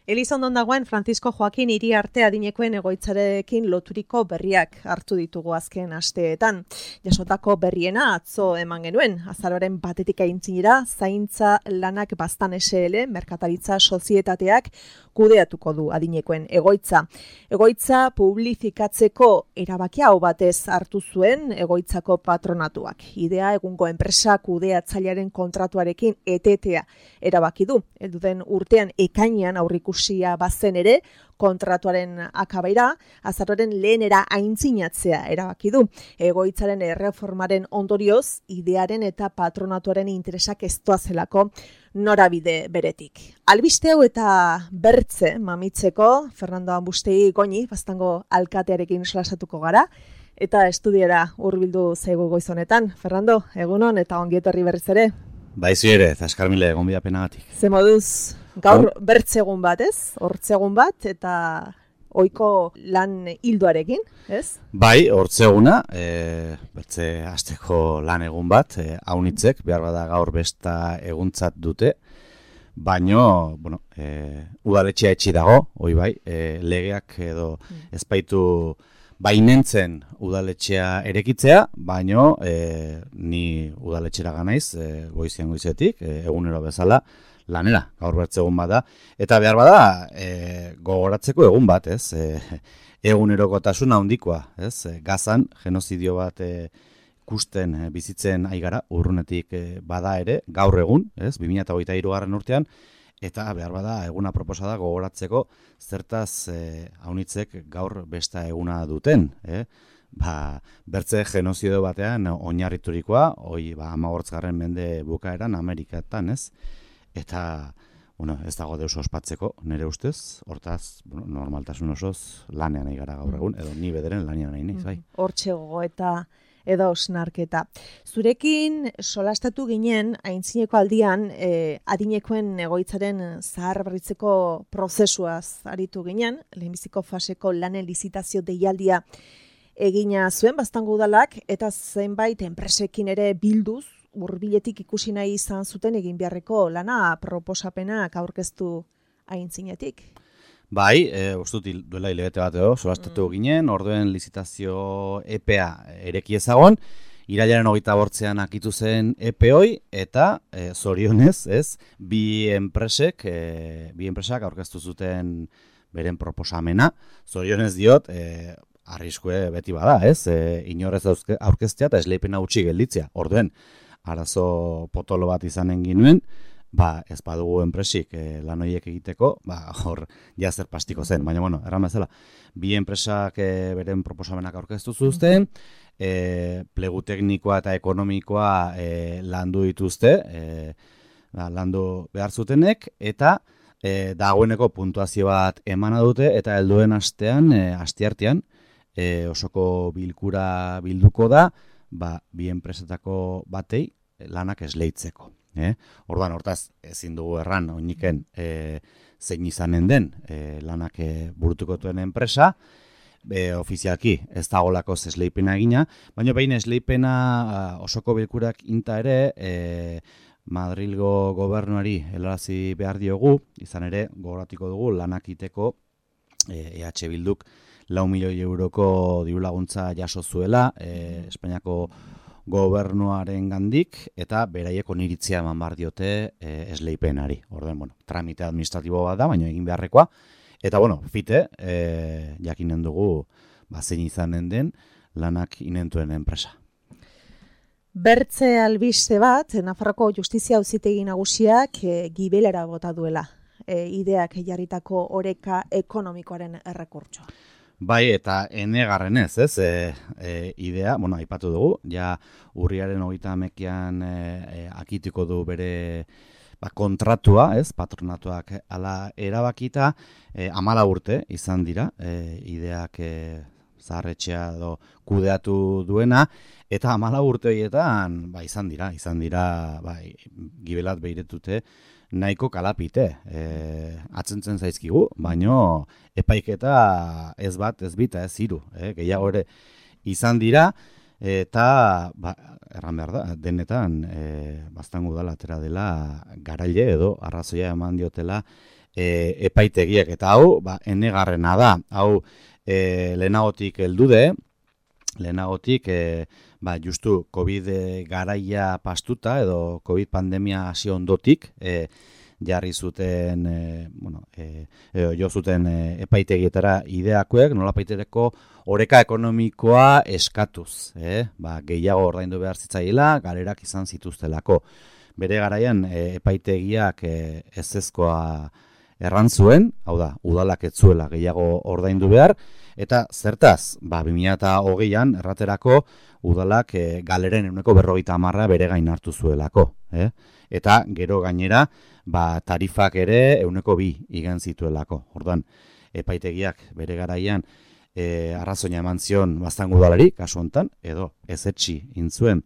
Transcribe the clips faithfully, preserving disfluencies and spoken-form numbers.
Elizondon dagoen Francisco Joaquin Iriarte adinekoen egoitzarekin loturiko berriak hartu ditugu azken asteetan. Jasotako berriena atzo eman genuen, azaroaren batetik aintzinera, zaintza lanak Baztan S L, merkataritza sozietateak kudeatuko du adinekoen egoitza. Egoitza publifikatzeko erabakia hau batez hartu zuen egoitzako patronatuak. Idea egungo enpresa kudeatzailearen kontratuarekin etetea erabaki du. Elduden urtean ekainean aurrikusia bazen ere, kontratuaren akabaira, azaroaren lehenera aintzinatzea erabaki du. Egoitzaren erreformaren ondorioz, idearen eta patronatuaren interesak ez doazelako norabide beretik. Albiste hau eta bertze mamitzeko, Fernando Ambustegi Goñi, Baztango alkatearekin solasatuko gara, eta estudiera hurbildu zaigu goiz honetan. Fernando, egunon eta ongi etorri berriz ere. Baizu ere, zaskarmile gonbidapenagatik. Ze moduz, gaur oh. bertzegun bat, ez? Hortzegun bat, eta ohiko lan hildoarekin, ez? Bai, hortzeguna, e, bertze hasteko lan egun bat, e, haunitzek, behar bada gaur besta eguntzat dute, baino, bueno, e, udaletxea etxi dago, hoi bai, e, legeak edo ezbaitu bainentzen udaletxea erekitzea, baino e, ni udaletxera ganaiz, e, goizian goizetik, e, egunero bezala, lanera, gaur bertzegun bada, eta behar bada e, gogoratzeko egun bat, ez? E, egunerokotasun handikoa, ez? E, Gazan, genozidio bat e, ikusten e, bizitzen aigara, urrunetik e, bada ere, gaur egun, ez? bi mila hogeita hirugarren urtean, eta behar bada eguna proposada gogoratzeko zertaz e, haunitzek gaur besta eguna duten, eh? Ba, bertze genozidio batean oinarriturikoa, hoi ba, hamabosgarren mende bukaeran Amerikatan, ez? Eta, bueno, ez dago deus ospatzeko, nire ustez, hortaz, bueno, normaltasun osoz lanean nahi gara gaur egun, edo ni bederen lanean nahi nahi, bai. Hortxe gogoeta edo osnarketa. Zurekin solastatu ginen, aintzineko aldian, eh, adinekoen egoitzaren zaharberritzeko prozesuaz aritu ginen, lehenbiziko faseko lanen lizitazio deialdia egina zuen Baztango udalak, eta zenbait enpresekin ere bilduz, hurbiletik ikusi nahi izan zuten egin beharreko lana proposapenak aurkeztu aintzinetik. Bai, e, ustut duela hilabete bat edo, solastatu mm. ginen, orduen lizitazio epea ereki ezagon, irailaren hogeita bortzean akitu zen epe hoi, eta e, zorionez, ez, bi enpresek, e, bi enpresak aurkeztu zuten beren proposamena, zorionez diot, e, arriskue beti bada, ez, e, inorez aurkeztea eta esleipena utzi gelditzea, orduen, arazo potolo bat izanen ginuen, ba, ez badugu enpresik e, lan horiek egiteko, ba, hor jazer pastiko zen, baina, bueno, erran bezala, bi enpresak e, beren proposamenak aurkeztu zuzten, e, plegu teknikoa eta ekonomikoa e, landu dituzte, e, ba, landu behar zutenek, eta e, dagoeneko puntuazio bat emana dute, eta helduen astean, e, asteartean, e, osoko bilkura bilduko da, ba, bi enpresetako batei lanak esleitzeko. Eh? Orduan, hortaz, ezin dugu erran, oiniken e, zein izanen den e, lanak e, burutuko duen enpresa, e, ofizialki ez dagolako esleipena egina, baina behin esleipena osoko bilkurak inta ere, e, Madrilgo gobernuari helarazi behar diogu, izan ere, gogoratiko dugu lanak iteko e, E H Bilduk lau milioi euroko diru laguntza jaso zuela, e, Espainiako gobernuaren gandik, eta beraiek oniritzia eman behar diote e, esleipenari. Orden, bueno, tramite administratibo bat da, baina egin beharrekoa. Eta, bueno, fite, e, jakinen dugu, ba, zein izanen den, lanak inentuen enpresa. Bertze albiste bat, Nafarroko Justizia Auzitegi Nagusiak e, gibelera bota duela. E, ideak jarritako oreka ekonomikoaren errekurtsoa. Bai, eta enegarrenez, ez, e, e, idea, bueno, aipatu dugu, ja urriaren hogeita hamekian e, e, akituko du bere ba, kontratua, ez, patronatuak ala erabakita, e, amala urte izan dira, e, ideak e, zaharretxea edo kudeatu duena, eta amala urte horietan, ba, izan dira, izan dira, bai, gibelat behiretute, nahiko kalapite, e, atzentzen zaizkigu, baino epaiketa ez bat, ez bita, ez hiru, e, gehiago ere izan dira, eta ba, erran behar da, denetan e, Baztango udala atera dela garaile edo arrazoia eman diotela e, epaitegiek, eta hau, ba, enegarrena da, hau e, lehenagotik heldude, lehenagotik, e, ba, justu COVID garaia pastuta, edo COVID pandemia hasi ondotik, e, jarri zuten, e, bueno, e, e, jo zuten e, epaitegietara ideakoek, nola paitereko oreka ekonomikoa eskatuz, eh? Ba, gehiago ordaindu behar zitzaila, galerak izan zituztelako. Bere garaian e, epaitegiak e, ezezkoa erran zuen, hau da, udalak ez zuela gehiago ordaindu behar, eta zertaz, ba, bi mila hogeian erraterako udalak e, galeren ehuneko berrogeita hamarra bere gain hartu zuelako, eh? Eta gero gainera, ba, tarifak ere ehuneko bi igan zituelako. Orduan, epaitegiak bere garaian e, arrazoina eman zion baztan udalari, kasu hontan, edo ezetsi intzuen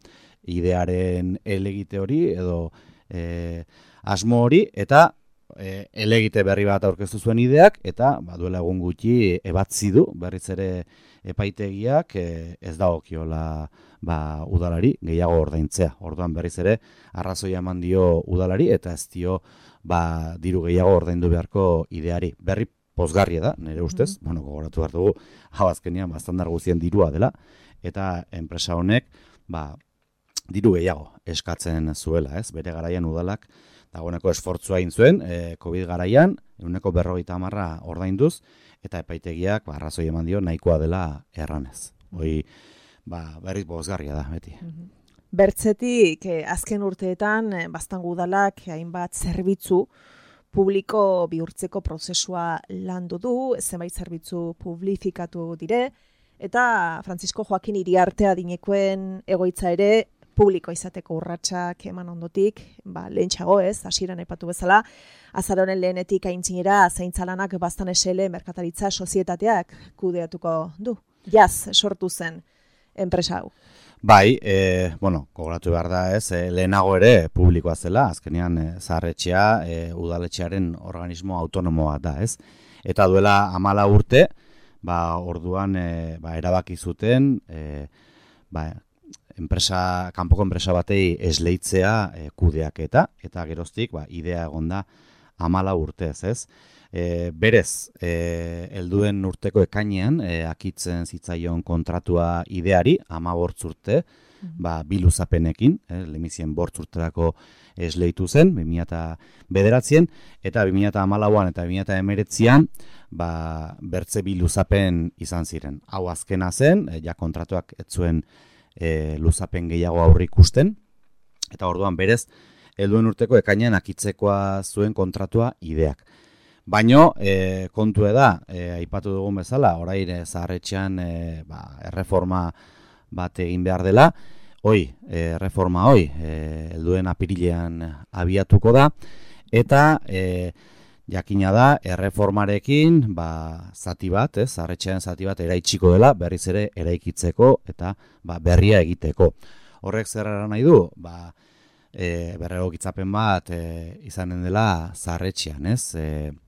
idearen elegite hori, edo e, asmo hori, eta e, elegite berri bat aurkeztu zuen ideak, eta ba, duela egun gutxi ebatzi du, berriz ere epaitegiak e, ez dagokiola ba, udalari gehiago ordaintzea. Orduan berriz ere arrazoia eman dio udalari, eta ez dio ba, diru gehiago ordaindu beharko ideari. Berri pozgarria da, nire ustez, mm-hmm. bueno, gogoratu behar dugu, hau azkenean baztandar guztien dirua dela, eta enpresa honek, ba, diru gehiago eskatzen zuela, ez? Bere garaian udalak dagoeneko esfortzua egin zuen, e, COVID garaian, ehuneko berrogeita hamarra ordainduz, eta epaitegiak ba, arrazoi eman dio nahikoa dela erranez. Hoi, ba, berriz bozgarria da, beti. Mm-hmm. Bertzetik, eh, azken urteetan, eh, baztango udalak hainbat zerbitzu publiko bihurtzeko prozesua landu du, zenbait zerbitzu publifikatu dire, eta Francisco Joaquin Iriarte adinekoen egoitza ere publiko izateko urratsak eman ondotik, ba, lehentxago ez, hasieran aipatu bezala, azaroren lehenetik aintzinera zaintzalanak Baztan S L merkataritza sozietateak kudeatuko du. Jaz sortu zen enpresa hau. Bai, e, bueno, gogoratu behar da ez, e, lehenago ere publikoa zela, azkenean e, zaharretxea e, udaletxearen organismo autonomoa da ez. Eta duela hamala urte, ba, orduan e, ba, erabaki zuten, e, ba, enpresa, kanpoko enpresa batei esleitzea e, kudeaketa, eta geroztik ba, idea egonda hamala urtez ez. E, berez, e, helduen urteko ekainean, e, akitzen zitzaion kontratua ideari, ama bortz urte, ba, bi luzapenekin, e, lemizien bortz urterako esleitu zen, bi mila bederatzien, eta bi mila hamalauan eta bi mila hemeretzian, ba, bertze bi luzapen izan ziren. Hau azkena zen, e, ja kontratuak ez zuen e, luzapen gehiago aurre ikusten, eta orduan berez, helduen urteko ekainean akitzekoa zuen kontratua ideak. Baino, e, kontu da, e, aipatu dugun bezala, orain zaharretxean e, ba, erreforma bat egin behar dela, hoi, e, erreforma hoi, e, helduen apirilean abiatuko da, eta e, jakina da, erreformarekin, ba, zati bat, ez, zaharretxean zati bat eraitsiko dela, berriz ere eraikitzeko, eta ba, berria egiteko. Horrek zer nahi du, ba, e, berregokitzapen bat e, izanen dela zaharretxean, ez, e,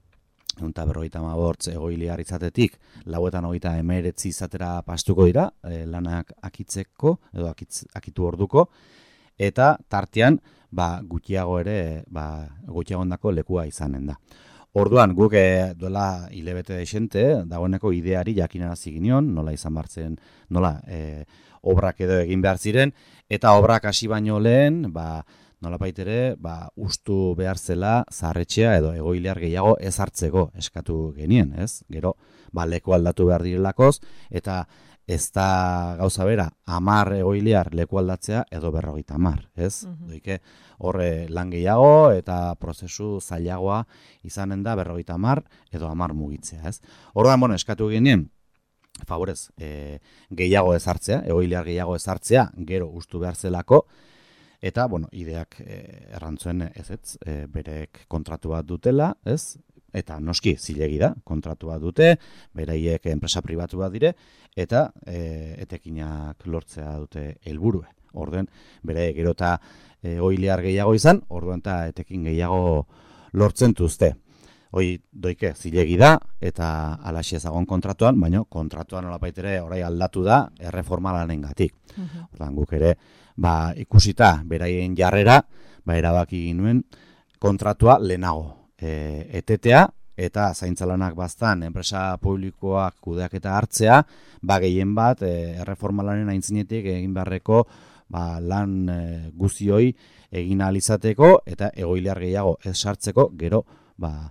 Eunta berrogeita hamabortz egoiliar izatetik, lauetan hogeita hemeretzi izatera pastuko dira, e, lanak akitzeko, edo akitz, akitu orduko, eta tartean ba, gutxiago ere, ba, gutxiago ondako lekua izanen da. Orduan, guk e, duela hilebete desente, dagoeneko ideari jakinarazi ginion, nola izan bartzen, nola e, obrak edo egin behar ziren, eta obrak hasi baino lehen, ba, nolapait ere, ba, ustu behar zela zaharretxea edo egoiliar gehiago ez hartzeko eskatu genien, ez? Gero, ba, leku aldatu behar direlakoz, eta ez da gauza bera, hamar egoiliar leku aldatzea edo berrogeita hamar, ez? Mm-hmm. Doike, horre lan gehiago eta prozesu zailagoa izanen da berrogeita hamar edo hamar mugitzea, ez? Orduan, bueno, eskatu genien, favorez, e, gehiago ez hartzea, egoiliar gehiago ez hartzea, gero ustu behar zelako, eta, bueno, ideak e, errantzuen ez ez, e, berek kontratu bat dutela, ez? Eta noski zilegi da, kontratu bat dute, beraiek enpresa pribatu bat dire, eta e, etekinak lortzea dute helburue. Orden, bere gero eta e, oiliar gehiago izan, orduan eta etekin gehiago lortzen duzte. Hoi doike zilegi da, eta alaxi ezagon kontratuan, baina kontratuan nolapait ere orai aldatu da erreforma lanengatik. Uh-huh. Orduan guk ere, ba, ikusita beraien jarrera, ba, erabaki ginuen kontratua lehenago e, etetea, eta zaintzalanak baztan enpresa publikoak kudeaketa hartzea, ba gehien bat e, erreformalaren aintzinetik egin beharreko ba, lan e, guzioi egin ahal izateko eta egoiliar gehiago ez sartzeko, gero ba,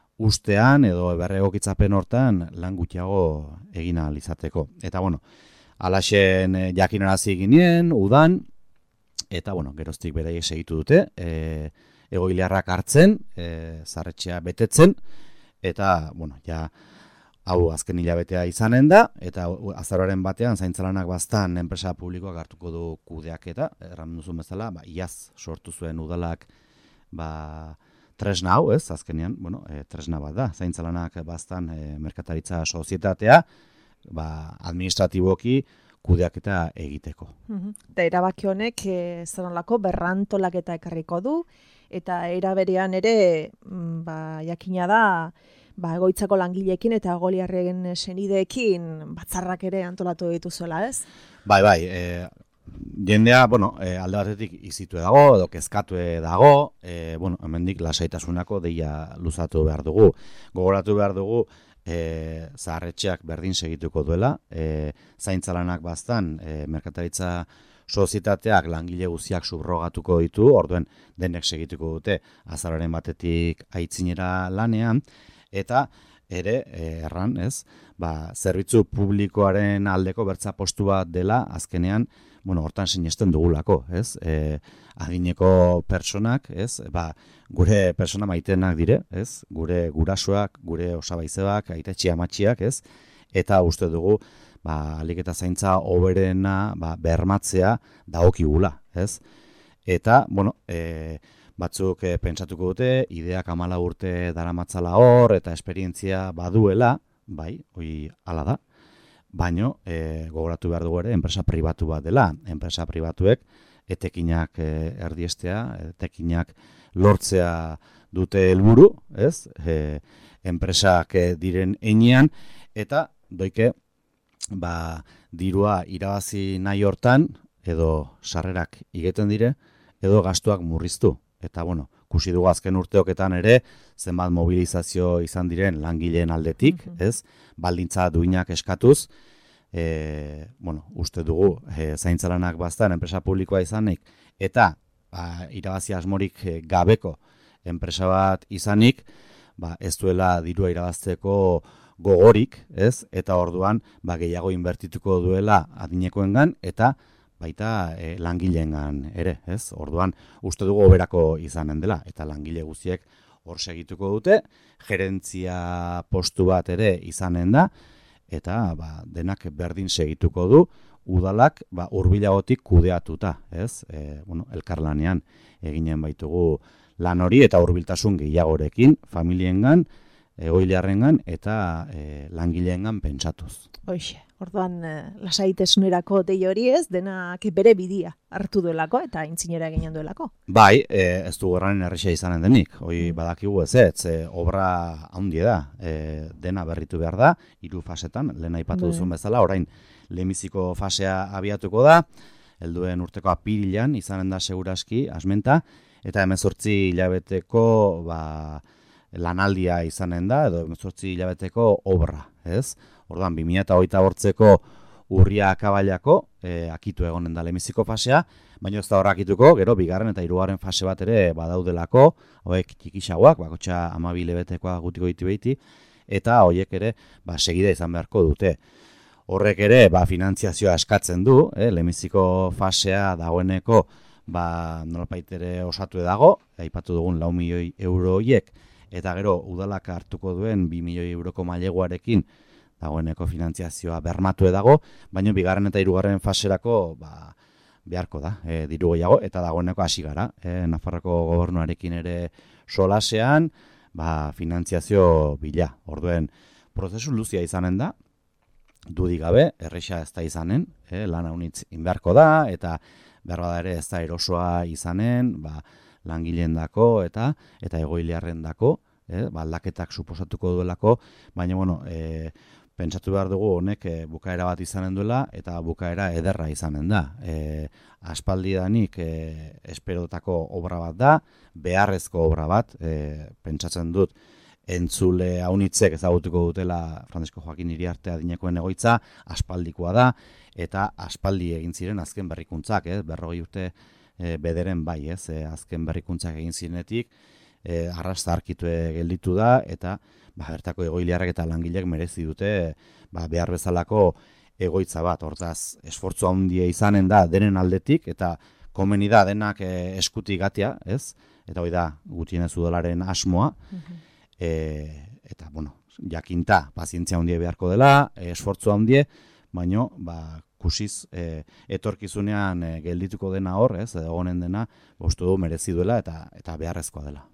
ustean edo berregokitzapen hortan lan gutxiago egin ahal izateko. Eta bueno, alaxen e, jakinarazi ginen, udan, eta bueno, geroztik beraiek segitu dute, e, egoiliarrak hartzen, e, zarretxea betetzen, eta, bueno, ja, hau azken hilabetea izanen da, eta azaroaren batean zaintzalanak baztan enpresa publikoak hartuko du kudeaketa, erran duzun bezala, ba, iaz sortu zuen udalak, ba, tresna hau, ez, azkenean, bueno, e, tresna bat da, zaintzalanak baztan e, merkataritza sozietatea, ba, administratiboki kudeaketa egiteko. Mhm. Eta erabaki honek e, zenolako berrantolaketa ekarriko du, eta era berean ere, mm, ba, jakina da, ba, egoitzako langileekin eta egoliarren senideekin batzarrak ere antolatu dituzuela, ez? Bai, bai, e, jendea, bueno, e, alde batetik izitu dago, edo kezkatu dago, e, bueno, hemendik lasaitasunako deia luzatu behar dugu. Gogoratu behar dugu, e, zaharretxeak berdin segituko duela, e, zaintzalanak baztan, e, merkataritza sozietateak langile guztiak subrogatuko ditu, orduen denek segituko dute azaroaren batetik aitzinera lanean, eta ere, e, erran, ez, ba, zerbitzu publikoaren aldeko bertza postu bat dela, azkenean, bueno, hortan sinesten dugulako, ez, e, adineko pertsonak, ez, ba, gure persona maitenak dire, ez, gure gurasoak, gure osabaizebak, aitetxi amatxiak, ez, eta uste dugu, ba, alik eta zaintza hoberena ba, bermatzea dagokigula, ez, eta, bueno, e, batzuk e, pentsatuko dute, ideak amala urte daramatzala hor, eta esperientzia baduela, bai, hoi hala da, baino e, gogoratu behar dugu ere, enpresa pribatu bat dela, enpresa pribatuek etekinak e, erdiestea, etekinak lortzea dute helburu, ez, e, enpresak e, diren enean, eta doike, ba, dirua irabazi nahi hortan, edo sarrerak igeten dire, edo gastuak murriztu. Eta, bueno, kusi dugu azken urteoketan ere, zenbat mobilizazio izan diren langileen aldetik, mm-hmm. ez? Baldintza duinak eskatuz, e, bueno, uste dugu, e, zaintzalanak baztan, enpresa publikoa izanik, eta ba, irabazi asmorik e, gabeko enpresa bat izanik, ba, ez duela dirua irabazteko gogorik, ez? Eta orduan, ba, gehiago inbertituko duela adinekoengan, eta baita e, langileengan ere, ez? Orduan, uste dugu hoberako izanen dela, eta langile guztiek hor segituko dute, gerentzia postu bat ere izanen da, eta ba, denak berdin segituko du, udalak ba, hurbilagotik kudeatuta, ez? E, bueno, elkarlanean eginen baitugu lan hori, eta hurbiltasun gehiagorekin, familiengan, egoiliarrengan, eta e, langileengan pentsatuz. Hoxe. Orduan, lasaitasunerako dei hori ez, denak bere bidia hartu duelako eta aintzinera eginen duelako. Bai, e, ez du gerranen errexea izanen denik. Hoi badakigu ez ez, e, obra handi da, e, dena berritu behar da, hiru fasetan, lehen aipatu duzun bezala, orain lehenbiziko fasea abiatuko da, helduen urteko apirilan izanen da seguraski, asmenta, eta hemezortzi hilabeteko ba, lanaldia izanen da, edo hemezortzi hilabeteko obra, ez? Orduan, bi mila hogeita bortzeko urria akabailako, e, akitu egonen da lehenbiziko fasea, baina ez da horra akituko, gero, bigarren eta hirugarren fase bat ere badaudelako, hauek txikisagoak, bakotxa hamabi hilabetekoa gutiko ditu behiti, eta horiek ere, ba, segida izan beharko dute. Horrek ere, ba, finantziazioa eskatzen du, eh, lehenbiziko fasea dagoeneko, ba, nolapait ere osatu dago, aipatu dugun lau milioi euro horiek, eta gero, udalak hartuko duen bi milioi euroko maileguarekin, dagoeneko finantziazioa bermatu dago, baina bigarren eta hirugarren faserako ba, beharko da, e, diru gehiago, eta dagoeneko hasi gara. E, Nafarroko gobernuarekin ere solasean, ba, finantziazio bila. Orduen, prozesu luzia izanen da, dudik gabe, erresa ez da izanen, e, lan haunitz inbeharko da, eta behar bada ere ez da erosoa izanen, ba, langileen dako, eta, eta egoiliarren dako, e, ba, aldaketak suposatuko duelako, baina, bueno, e, pentsatu behar dugu honek e, bukaera bat izanen duela eta bukaera ederra izanen da. E, aspaldidanik e, esperotako obra bat da, beharrezko obra bat, e, pentsatzen dut entzule haunitzek ezagutuko dutela Frantzisko Joakin Iriarte adinekoen egoitza, aspaldikoa da, eta aspaldi egin ziren azken berrikuntzak, eh? berrogei urte e, bederen bai, ez? E, azken berrikuntzak egin zirenetik, e, arrasta arkitu gelditu da, eta ba, bertako egoiliarrak eta langilek merezi dute ba, behar bezalako egoitza bat. Hortaz, esfortzu handia izanen da denen aldetik, eta komeni da denak e, eskutik gatia, ez? Eta hori da, gutienez udalaren asmoa. Uh-huh. e, eta, bueno, jakinta, pazientzia handia beharko dela, e, esfortzu handie, baino, ba, kusiz, e, etorkizunean e, geldituko dena hor, ez? Egonen dena, uste du merezi duela eta, eta beharrezkoa dela.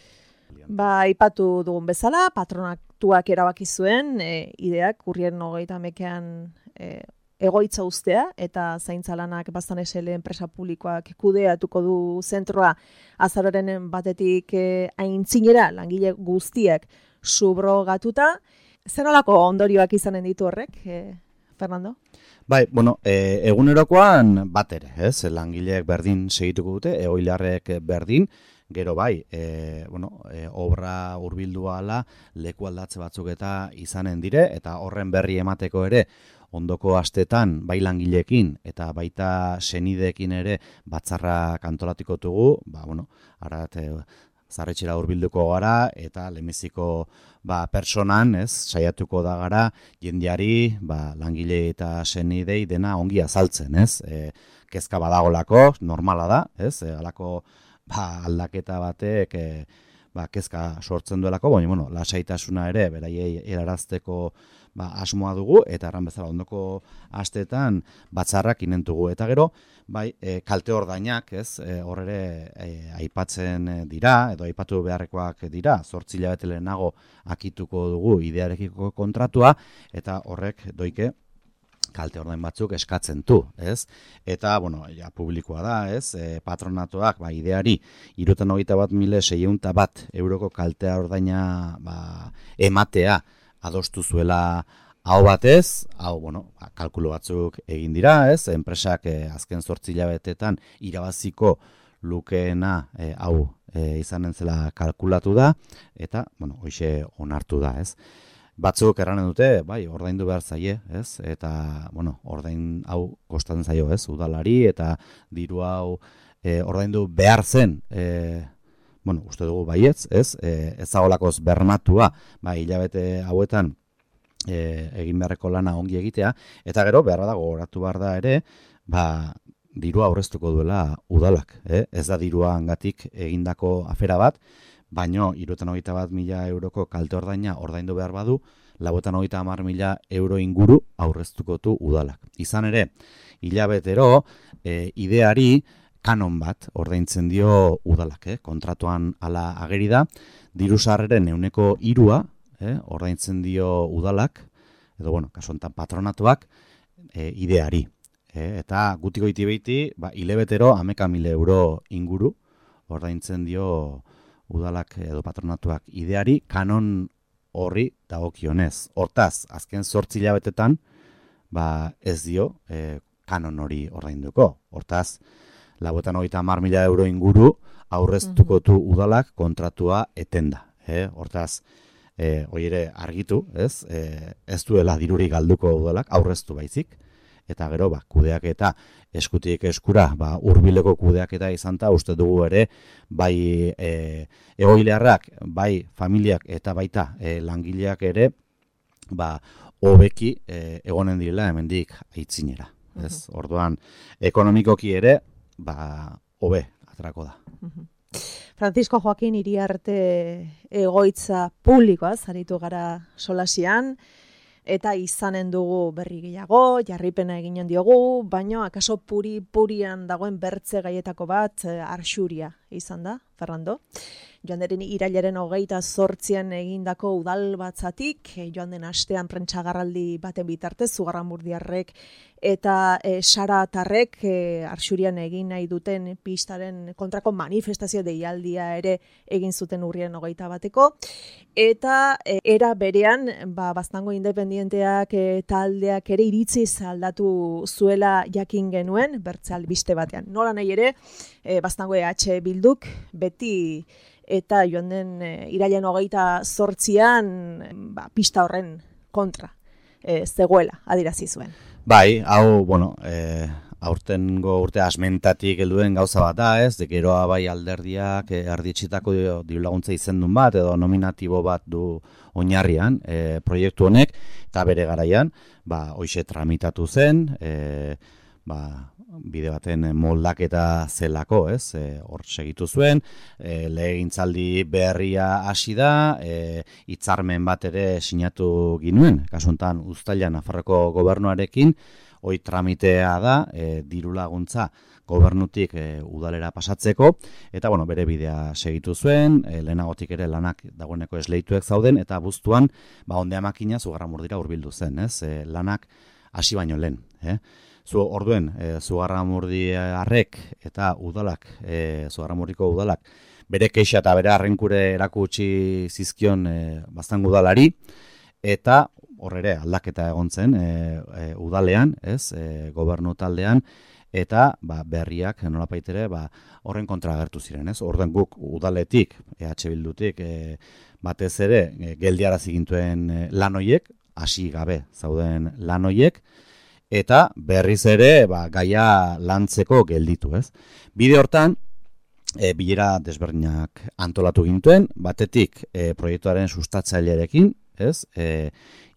Ba, aipatu dugun bezala, patronatuak erabaki zuen, e, ideak urriaren hogeita hamekean e, egoitza uztea, eta zaintza lanak Baztan S L enpresa publikoak kudeatuko du zentroa azaroaren batetik e, aintzinera langile guztiak subrogatuta. Zer nolako ondorioak izanen ditu horrek, e, Fernando? Bai, bueno, e, egunerokoan bat ere, ez? Langileek berdin segituko dute, egoiliarrek berdin, gero bai, e, bueno, e, obra hurbildu ahala leku aldatze batzuk eta izanen dire, eta horren berri emateko ere ondoko astetan bai langileekin eta baita senideekin ere batzarrak antolatiko dugu, ba, bueno, arat, e, zarretxera hurbilduko gara eta lehenbiziko ba, personan, ez, saiatuko da gara jendeari, ba, langile eta senidei dena ongi azaltzen, ez? E, kezka badagolako, normala da, ez? E, alako ba, aldaketa batek e, ba, kezka sortzen duelako, baina, bueno, lasaitasuna ere beraiei erarazteko ba, asmoa dugu, eta erran bezala ondoko astetan batzarrak inentugu. Eta gero, bai, e, kalte ordainak, ez, e, hor ere e, aipatzen dira, edo aipatu beharrekoak dira, zortzi hilabete lehenago akituko dugu idearekiko kontratua, eta horrek doike kalte ordain batzuk eskatzen du, ez? Eta, bueno, ja, publikoa da, ez? E, patronatuak, ba, ideari, hirurogeita hogeita bat mila seiehun eta bat euroko kaltea ordaina ba, ematea adostu zuela hau batez, hau, bueno, ba, kalkulu batzuk egin dira, ez? Enpresak eh, azken zortzi hilabetetan irabaziko lukeena eh, hau eh, izanen zela kalkulatu da, eta, bueno, hoxe onartu da, ez? Batzuk erranen dute, bai, ordaindu behar zaie, ez? Eta, bueno, ordain hau kostatzen zaio, ez? Udalari, eta diru hau e, ordaindu behar zen, e, bueno, uste dugu baietz, ez? E, ez zagolakoz bermatua, bai, hilabete hauetan e, egin beharreko lana ongi egitea, eta gero, behar da, gogoratu behar da ere, ba, dirua aurreztuko duela udalak, eh? Ez da dirua hangatik egindako afera bat, baino, hirurogeita hogeita bat mila euroko kalte ordaina ordaindu behar badu, laurogeita hogeita hamar mila euro inguru aurreztuko du udalak. Izan ere, hilabetero, e, ideari kanon bat ordaintzen dio udalak, eh? Kontratuan hala ageri da, diru sarreren ehuneko hirua eh? ordaintzen dio udalak, edo, bueno, kasu honetan patronatuak, e, ideari. Eh? Eta gutiko iti behiti, ba, hilabetero hamaika mila euro inguru ordaintzen dio udalak edo patronatuak ideari, kanon horri dagokionez. Hortaz, azken zortzi hilabetetan, ba ez dio e, kanon hori ordainduko. Hortaz, laurogeita hogeita hamar mila euro inguru aurreztuko du udalak kontratua etenda. Eh? Hortaz, e, hori ere argitu, ez? E, ez duela diruri galduko udalak, aurreztu baizik. Eta gero, ba, kudeak eta eskutik eskura, ba, hurbileko kudeak eta izan ta, uste dugu ere, bai e, egoilearrak, bai familiak eta baita e, langileak ere, ba, hobeki e, egonen direla hemendik aitzinera. Ez? Uh-huh. Orduan, ekonomikoki ere, ba, hobe aterako da. Uh-huh. Francisco Joakin Iriarte egoitza publikoa, zaritu gara solasian, eta izanen dugu berri gehiago, jarripena eginen diogu, baino akaso puri-purian dagoen bertze gaietako bat, arxuria izan da, Fernando. Joan den irailaren hogeita zortzian egindako udal batzatik, joan den astean prentsagarraldi baten bitartez, Zugarramurdiarrek eta e, Saratarrek e, Arxurian egin nahi duten pistaren kontrako manifestazio deialdia ere egin zuten urriaren hogeita bateko. Eta e, era berean, ba, Baztango independienteak e, taldeak ere iritziz aldatu zuela jakin genuen, bertze albiste batean. Nola nahi ere, e, Baztango E H Bilduk beti eta joan den e, irailen hogeita zortzian ba, pista horren kontra e, zegoela adierazi zuen. Bai, hau, bueno, e, aurtengo urte asmentatik helduen gauza bat da, ez? De geroa bai alderdiak e, ardietxitako diru laguntza izendun bat edo nominatibo bat du oinarrian e, proiektu honek, eta bere garaian, ba, hoixe tramitatu zen, e, ba, bide baten moldaketa zelako, ez? E, hor segitu zuen, e, legegintzaldi berria hasi da, e, hitzarmen bat ere sinatu ginuen, kasu honetan uztailan Nafarroko gobernuarekin, hoi tramitea da, e, diru laguntza gobernutik e, udalera pasatzeko, eta bueno, bere bidea segitu zuen, e, lehenagotik ere lanak dagoeneko esleituek zauden, eta buztuan, ba, ondea makina Zugarramurdira hurbildu zen, ez? E, lanak hasi baino lehen, eh? Zu orduen, e, Zugarramurdiarrek eta udalak, e, Zugarramurdiko udalak, bere keixa eta bere arrenkure erakutsi zizkion e, Baztango udalari, eta hor ere aldaketa egon zen e, e, udalean, ez, e, gobernu taldean, eta ba, berriak nolapait ere ba, horren kontra agertu ziren, ez? Orduen guk udaletik, E H Bildutik, e, batez ere e, geldiarazi gintuen e, lan hoiek, hasi gabe zauden lan hoiek, eta berriz ere ba, gaia lantzeko gelditu, ez? Bide hortan, e, bilera desberdinak antolatu gintuen, batetik e, proiektuaren sustatzailearekin, ez? E,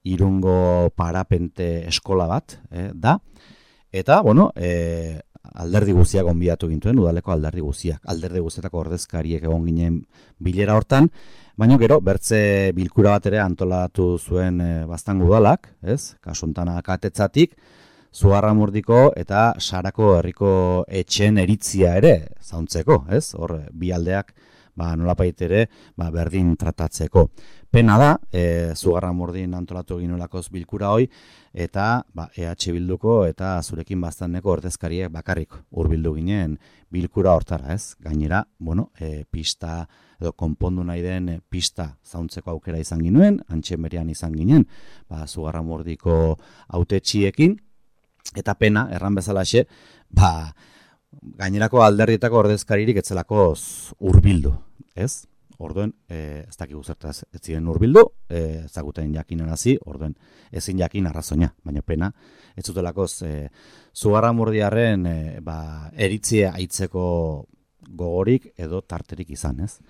Irungo parapente eskola bat e, da, eta, bueno, e, alderdi guztiak gonbidatu gintuen, udaleko alderdi guztiak, alderdi guztietako ordezkariek egon ginen bilera hortan, baina gero, bertze bilkura bat ere antolatu zuen e, Baztango udalak, ez? Kasu honetan akatetzatik, Zugarramurdiko eta Sarako herriko etxeen eritzia ere zauntzeko, ez? Hor, bi aldeak ba, nolapait ere ba, berdin tratatzeko. Pena da, e, Zugarramurdin antolatu ginuelakoz bilkura hoi, eta ba, E H Bilduko eta zurekin Baztaneko ordezkariek bakarrik hurbildu ginen bilkura hortara, ez? Gainera, bueno, e, pista edo konpondu nahi den pista zauntzeko aukera izan ginuen, Antxe Merian izan ginen, ba, Zugarramurdiko hautetxiekin, eta pena, erran bezalaxe, ba, gainerako alderdietako ordezkaririk etzelakoz hurbildu, ez? Orduen, e, ez dakigu zertaz ez ziren hurbildu, e, ezaguten jakinen hasi, orduen ezin jakin arrazoina, baina pena, ez zutelakoz e, Zugarramurdiarren e, ba, eritzia aitzeko gogorik edo tarterik izan, ez?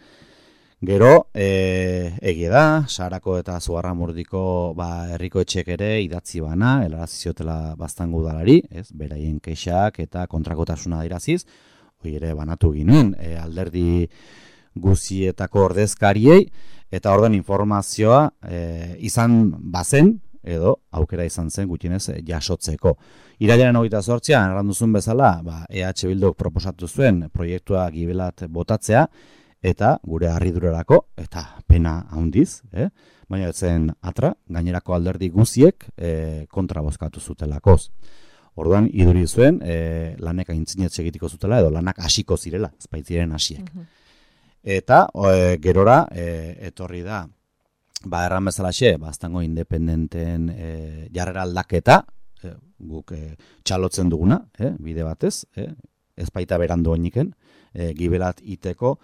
Gero, e, egia da, Sarako eta Zugarramurdiko ba, herriko etxek ere idatzi bana, helarazi ziotela Baztango udalari, ez, beraien kexak eta kontrakotasuna adiraziz, hori ere banatu ginuen, e, alderdi guzietako ordezkariei, eta orduan informazioa e, izan bazen, edo aukera izan zen gutxienez jasotzeko. Irailaren hogeita zortzian, erranduzun bezala, ba, E H Bilduk proposatu zuen proiektua gibelat botatzea, eta gure harridurarako, eta pena handiz, eh? Baina ez zen atra, gainerako alderdi guziek eh, kontra bozkatu zutelakoz. Orduan, iduri zuen, eh, lanek aintzinetxe egitiko zutela, edo lanak hasiko zirela, ezpaitziren hasiek. Uh-huh. Eta e, gerora, e, etorri da, ba, erran bezalaxe, Baztango independenten e, jarrera aldaketa, e, guk e, txalotzen duguna, e, bide batez, e, ez baita berandu oiniken, e, gibelat iteko,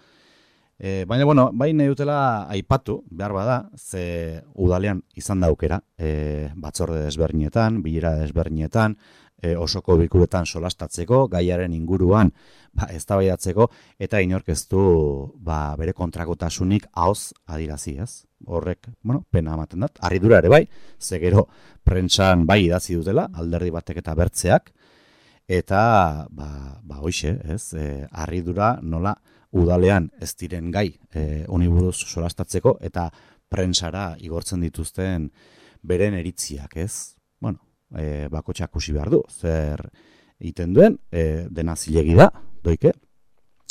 E, baina, bueno, bai nahi dutela aipatu, behar bada, ze udalean izan da aukera, e, batzorde desberdinetan, bilera desberdinetan, e, osoko bilkuretan solastatzeko, gaiaren inguruan ba, eztabaidatzeko, eta inork ez du ba, bere kontrakotasunik ahoz adirazi, ez? Horrek, bueno, pena ematen dat, harridura ere bai, ze gero prentsan bai idatzi dutela, alderdi batek eta bertzeak, eta, ba, ba hoixe, ez? E, harridura nola udalean ez diren gai e, uniburuz solastatzeko eta prentsara igortzen dituzten beren eritziak, ez? Bueno, e, bakotxak kusi behar du, zer egiten duen, e, dena zilegi da, doike,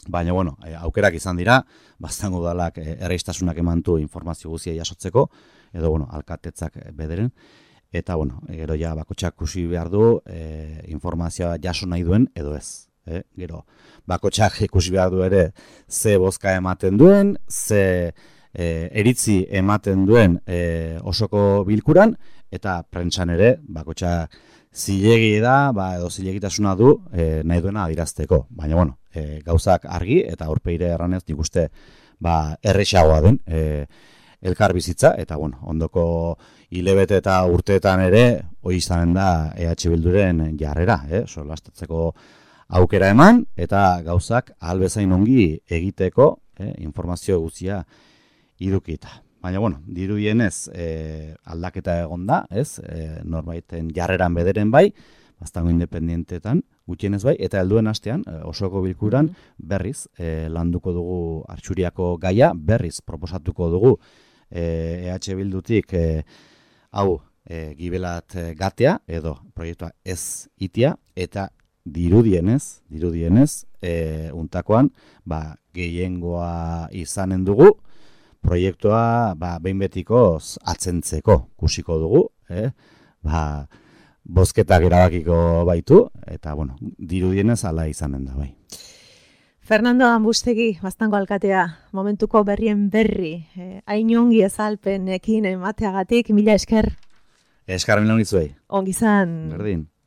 Baina, bueno, e, aukerak izan dira, baztango udalak e, erreistasunak emantu informazio guzia jasotzeko, edo, bueno, alkatetzak bederen, eta, bueno, gero ja bakotxak kusi behar du e, informazioa jaso nahi duen, edo ez. E, gero, bakotxak ikusi behar du ere ze bozka ematen duen, ze e, eritzi ematen duen e, osoko bilkuran, eta prentsan ere, bakotxak zilegi da, ba, edo zilegitasuna du e, nahi duena adirazteko. Baina, bueno, e, gauzak argi eta aurpeire erranez nik uste ba, errexagoa den e, elkar bizitza, eta, bueno, ondoko hilebete eta urteetan ere, hoi izanen da E H Bilduren jarrera, eh? Solastatzeko aukera eman, eta gauzak ahal bezain ongi egiteko eh, informazio guztia irukita. Baina, bueno, dirudienez e, aldaketa egon da, ez? E, norbaiten jarreran bederen bai, baztango independientetan, gutxienez bai, eta helduen astean, e, osoko bilkuran, berriz, e, landuko dugu Artxuriako gaia, berriz proposatuko dugu e, E H Bildutik, e, hau, e, gibelat gatea, edo proiektua ez itia, eta dirudienez, dirudienez, e, untakoan, ba, gehiengoa izanen dugu, proiektua ba, behin betikoz atzentzeko kusiko dugu, eh? ba, bozketak erabakiko baitu, eta bueno, dirudienez ala izanen da bai. Fernando Ambustegi, Baztango alkatea, momentuko berrien berri, eh, hain ongi ezalpenekin emateagatik, mila esker. Eskar mila unizuei. Ongi zan. Berdin.